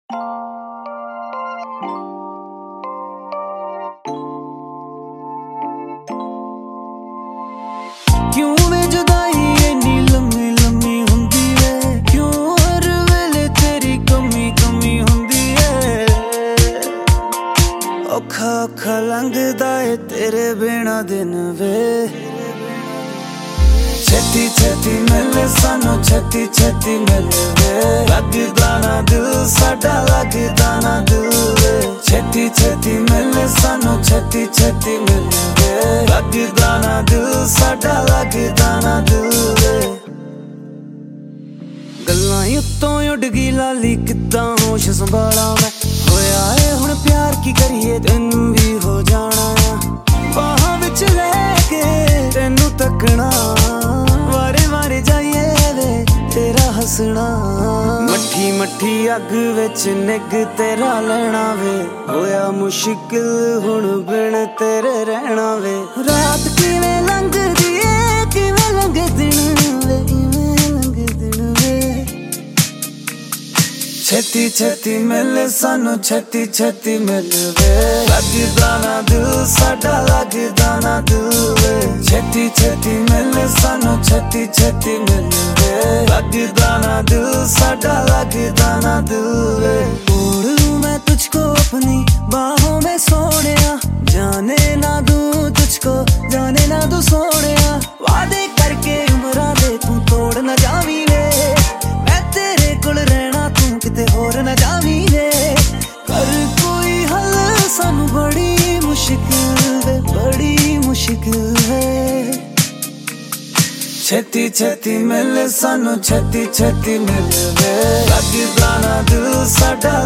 क्यों वे जुदाई इन्नी लम्मी लम्मी हुंदी है, क्यों हर वेले तेरी कमी कमी हुंदी है। औखा औखा लंघदा है तेरे बिना दिन वे, छेती छेती मिले सानू छेती छेती मिले वे। लगदा ना दिल साडा लगदा ना दिल वे, छेती छेती मिले सानू छेती छेती मिले वे। लगदा ना दिल साडा लगदा ना दिल वे। गल्लां उत्तों उड़ गई लाली किद्दां होश संभाला मैं, होया है हुण प्यार की करिए तैनू भी हो जाना आ। बाहां विच लैके तैनू तकना, वारे वारे जाइए वे तेरा हसना। मट्ठी मट्ठी अग विच निग तेरा लैना वे, होया मुश्किल हुण बिन तेरे रहना वे। रात किवें लंघदी ए किवें लंघे दिन वे, किवें लंघे दिन वे। छेती छेती मिले सानू छेती छेती मिले वे। लगदा ना दिल साडा लगदा ना दिल वे, छेती छेती मिले सानू छेती छेती मिले वे। लगदा ना दिल साडा लगदा ना दिल वे। मोड़ लूं मैं तुझको अपनी बाहों में सोनिया, जाने ना दूं तुझको जाने ना दूं सोनिया। वादे करके उमरां दे तू तोड़ ना जावीं वे, मैं तेरे कोल रहना तू किते होर ना जावीं वे। कर कोई हल सानू बड़ी मुश्किल है, बड़ी मुश्किल है। छेती छेती मिले सानू छेती छेती मिले वे। लगदा ना दिल साडा